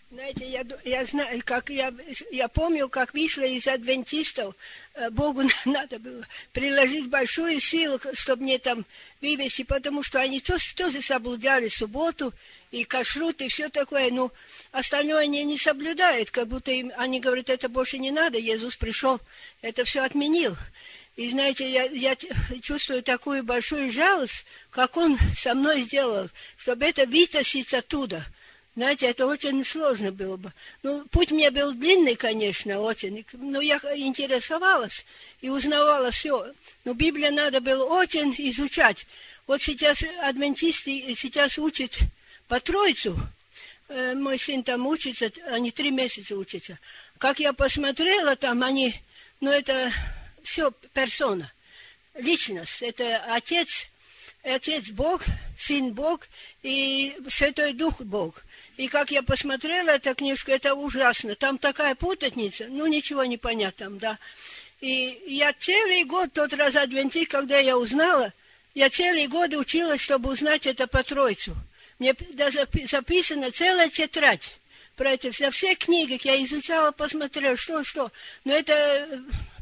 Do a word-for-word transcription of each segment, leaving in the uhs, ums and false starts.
Знаете, я, я знаю, как я, я помню, как вышла из адвентистов, Богу надо было приложить большую силу, чтобы мне там вывести, потому что они тоже, тоже соблюдали субботу и кашрут и все такое, но остальное они не соблюдают, как будто им, они говорят, это больше не надо, Иисус пришел, это все отменил. И знаете, я, я чувствую такую большую жалость, как Он со мной сделал, чтобы это вытащить оттуда. Знаете, это очень сложно было бы. Ну, путь мне был длинный, конечно, очень. Но я интересовалась и узнавала все. Но Библию надо было очень изучать. Вот сейчас адвентисты сейчас учат по Троицу. Мой сын там учится, они три месяца учатся. Как я посмотрела там, они, ну, это все персона, личность. Это Отец, Отец Бог, Сын Бог и Святой Дух Бог. И как я посмотрела эту книжку, это ужасно. Там такая путаница, ну, ничего не понятно там, да. И я целый год, тот раз адвентист, когда я узнала, я целый год училась, чтобы узнать это по Троицу. Мне даже записана целая тетрадь про это. Все, все книги я изучала, посмотрела, что, что. Но это...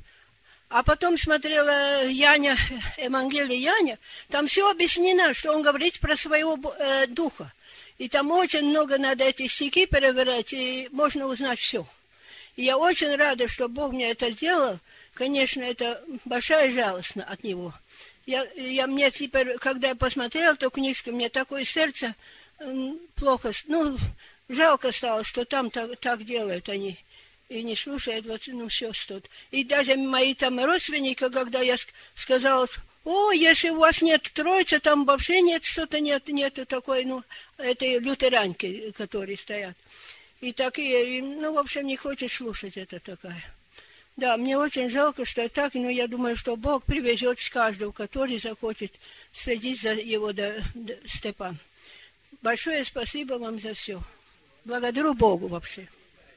А потом смотрела Яня, Евангелие Яня, там все объяснено, что он говорит про своего э, духа. И там очень много надо эти стихи перевирать, и можно узнать все. И я очень рада, что Бог мне это сделал. Конечно, это большая жалость от Него. Я, я мне теперь, когда я посмотрела эту книжку, мне такое сердце м, плохо, ну, жалко стало, что там так, так делают они. И не слушают, вот, ну, все что-то. И даже мои там родственники, когда я сказала, о, если у вас нет Троицы, там вообще нет, что-то нет, нету такой, ну, это лютеранки, которые стоят. И такие, ну, в общем, не хочет слушать это такая. Да, мне очень жалко, что так, но я думаю, что Бог привезет с каждого, который захочет следить за его до, до степа. Большое спасибо вам за все. Благодарю Богу вообще.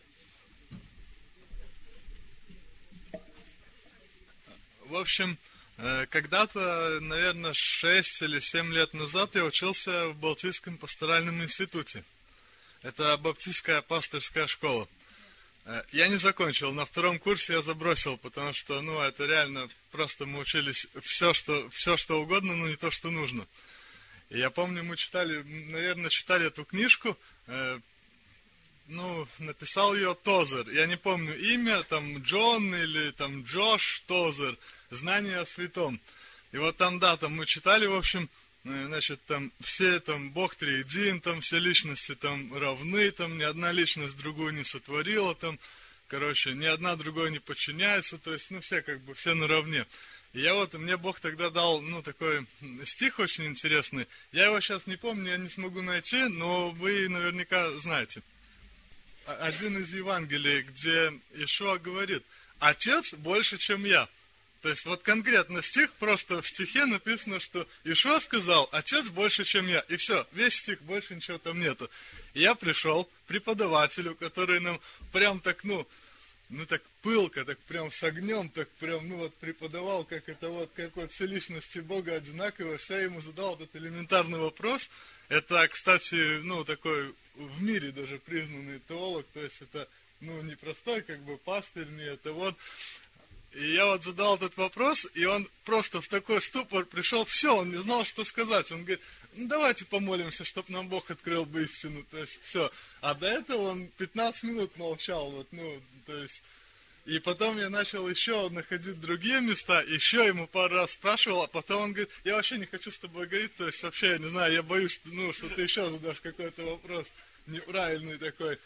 В общем, когда-то, наверное, шесть или семь лет назад я учился в Балтийском пасторальном институте. Это баптистская пасторская школа. Я не закончил, на втором курсе я забросил, потому что, ну, это реально, просто мы учились все, что, все, что угодно, но не то, что нужно. И я помню, мы читали, наверное, читали эту книжку, э, ну, написал ее Тозер. Я не помню имя, там, Джон или там Джош Тозер. Знание о святом. И вот там, да, там мы читали, в общем, значит, там все, там, Бог триедин, там все личности там равны, там ни одна личность другую не сотворила, там, короче, ни одна другой не подчиняется, то есть, ну, все как бы, все наравне. И я вот, мне Бог тогда дал, ну, такой стих очень интересный. Я его сейчас не помню, я не смогу найти, но вы наверняка знаете. Один из Евангелий, где Иешуа говорит, «Отец больше, чем я». То есть, вот конкретно стих, просто в стихе написано, что Иешуа сказал, Отец больше, чем я. И все, весь стих, больше ничего там нету. И я пришел к преподавателю, который нам прям так, ну, ну так пылко, так прям с огнем, так прям, ну вот преподавал, как это вот, как вот все личности Бога одинаково. Вся ему задал этот элементарный вопрос. Это, кстати, ну, такой в мире даже признанный теолог, то есть это, ну, не простой, как бы, пастырь, не это вот. И я вот задал этот вопрос, и он просто в такой ступор пришел, все, он не знал, что сказать. Он говорит, ну давайте помолимся, чтобы нам Бог открыл бы истину, то есть все. А до этого он пятнадцать минут молчал, вот, ну, то есть. И потом я начал еще находить другие места, еще ему пару раз спрашивал, а потом он говорит, я вообще не хочу с тобой говорить, то есть вообще, я не знаю, я боюсь, ну, что ты еще задашь какой-то вопрос неправильный такой.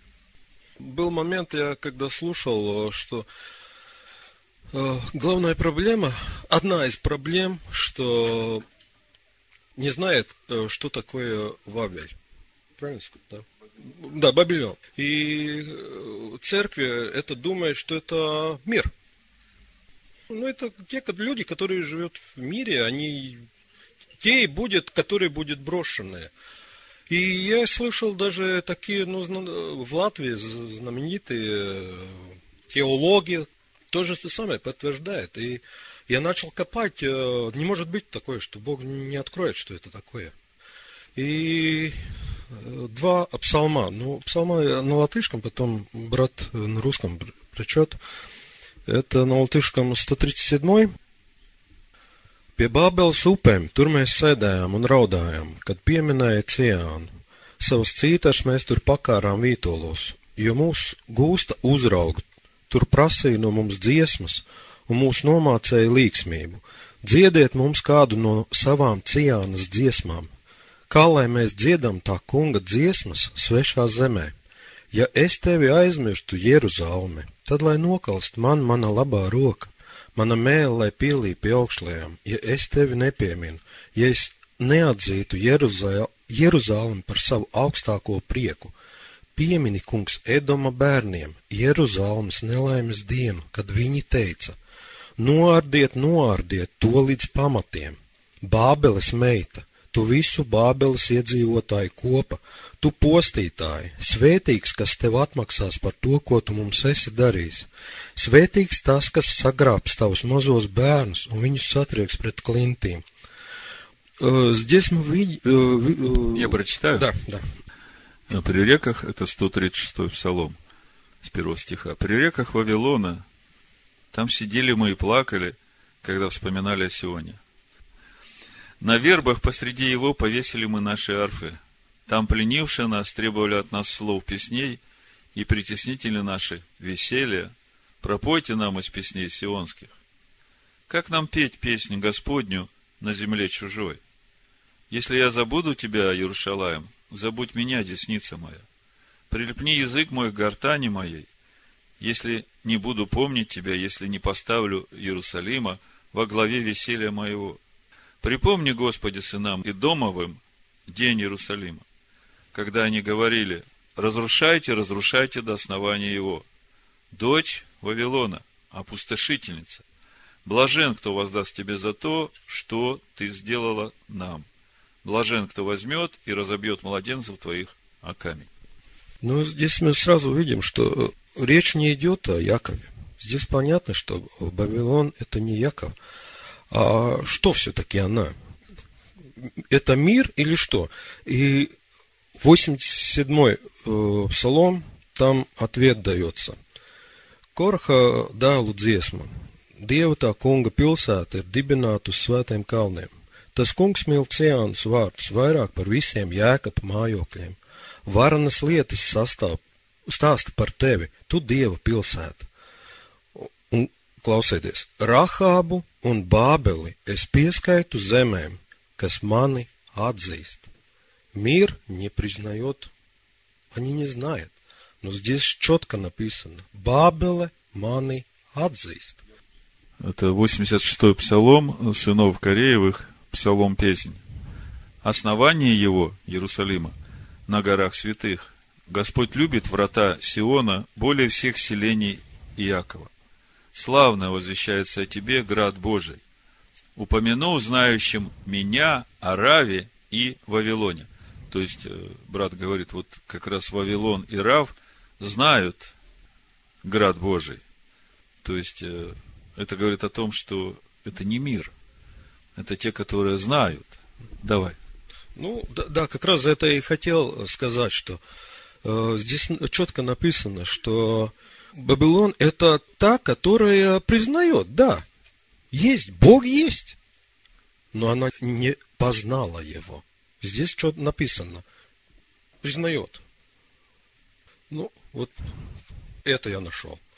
Был момент, я когда слушал, что главная проблема, одна из проблем, что не знает, что такое Вавиль. Правильно сказать, да? Да, Бабилон. И церкви это думает, что это мир. Ну, это те люди, которые живут в мире, они те и будет, которые будут брошенные. И я слышал даже такие, ну, в Латвии знаменитые теологи, то же самое подтверждает. И я начал копать, не может быть такое, что Бог не откроет, что это такое. И два псалма. Ну, псалма на латышском, потом брат на русском прочет. Это на латышском сто тридцать седьмой. Pie Bābeles upēm, tur mēs sēdējām un raudājām, kad pieminēja Ciānu. Savas cītaras mēs tur pakārām vītolos, jo mūs gūsta uzraugu, tur prasīja no mums dziesmas un mūs nomācēja līksmību. Dziediet mums kādu no savām Ciānas dziesmām, kā lai mēs dziedam tā kunga dziesmas svešā zemē. Ja es tevi aizmirstu Jeruzalmi, tad lai nokalst man mana labā roka, mana mēle, lai pielīp pie augšlējām, ja es tevi nepieminu, ja es neatzītu Jeruzalmi par savu augstāko prieku. Piemini, kungs, Edoma bērniem Jeruzalmes nelaimes dienu, kad viņi teica, noārdiet, noārdiet to līdz pamatiem. Bābeles meita, tu visu Bābeles iedzīvotāju kopa, tu postītāji, svētīgs, kas tev atmaksās par to, ko tu mums esi darījis. Svētīgs tas, kas sagrābs tavus mazos bērnus un viņus satrieks пред klintīm. Здесь мы видим... Я прочитаю? Да, да. При реках, это сто тридцать шестой псалом, с первого стиха. При реках Вавилона, там сидели мы и плакали, когда вспоминали о Сионе. На вербах посреди его повесили мы наши арфы. Там пленившие нас требовали от нас слов песней, и притеснители наши веселья. Пропойте нам из песней сионских. Как нам петь песнь Господню на земле чужой? Если я забуду тебя, Иерушалаим, забудь меня, десница моя. Прилепни язык мой к гортани моей, если не буду помнить тебя, если не поставлю Иерусалима во главе веселья моего. Припомни, Господи, сынам и домовым день Иерусалима, когда они говорили, разрушайте, разрушайте до основания его. Дочь Вавилона, опустошительница, блажен, кто воздаст тебе за то, что ты сделала нам. Блажен, кто возьмет и разобьет младенцев твоих о камень. Ну, здесь мы сразу видим, что речь не идет о Якове. Здесь понятно, что Вавилон это не Яков. А что все-таки она? Это мир или что? И восемьдесят седьмой э, псалом, там ответ дается. Korha dēlu dziesma. Dieva tā kunga pilsēta ir dibināta uz svētiem kalniem. Tas kungs mīl Ciānas vārdus vairāk par visiem Jēkaba mājokļiem. Varenas lietas sastāv, stāsta par tevi, tu Dieva pilsēta. Un klausieties, Rahābu un Bābeli es pieskaitu zemēm, kas mani atzīst. Мир не признает, они не знают. Но здесь четко написано, Бабеле мани отзист. Это восемьдесят шестой псалом сынов Кореевых, псалом песнь. Основание его, Иерусалима, на горах святых. Господь любит врата Сиона более всех селений Иакова. Славно возвещается о тебе, град Божий. Упомяну знающим меня о Раве и Вавилоне. То есть, брат говорит, вот как раз Вавилон и Рав знают град Божий. То есть, это говорит о том, что это не мир. Это те, которые знают. Давай. Ну, да, да, как раз это и хотел сказать, что э, здесь четко написано, что Вавилон это та, которая признает, да, есть, Бог есть, но она не познала его. Здесь что-то написано. Признает. Ну, вот это я нашел.